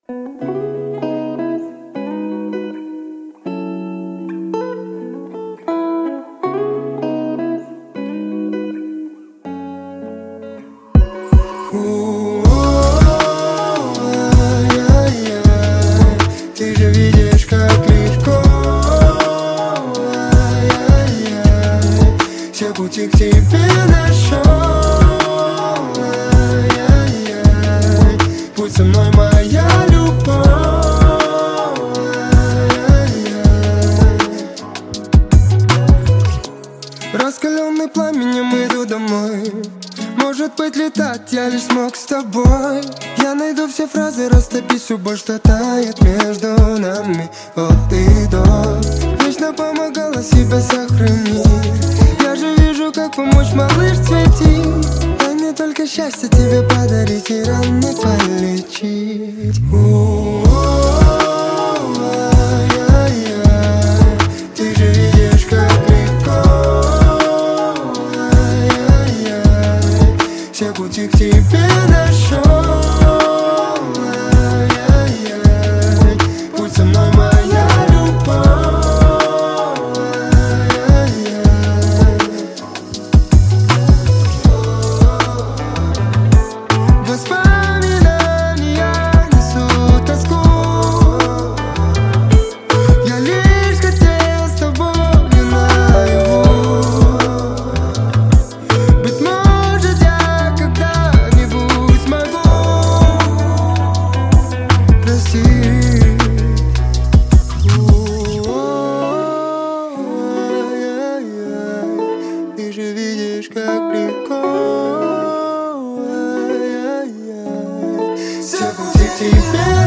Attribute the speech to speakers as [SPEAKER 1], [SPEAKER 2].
[SPEAKER 1] Ты же видишь, как легко. Все пути к тебе нашел. Будь со мной, моя любовь. Раскаленный пламенем иду домой. Может быть, летать я лишь смог с тобой. Я найду все фразы, растопи всю боль, что тает между нами. Вот и до. Вечно помогала себя сохранить. Я же вижу, как помочь, малыш, цвети. Дай мне только счастье тебе подарить и ран не полечить. Ты же видишь, как легко. Все пути к тебе нашел. Будь со мной, моя любовь. Воспоминания несут тоску. Я лишь хотел с тобой наяву. Быть может, я когда-нибудь смогу простить. Ты же видишь, как легко. Все пути к тебе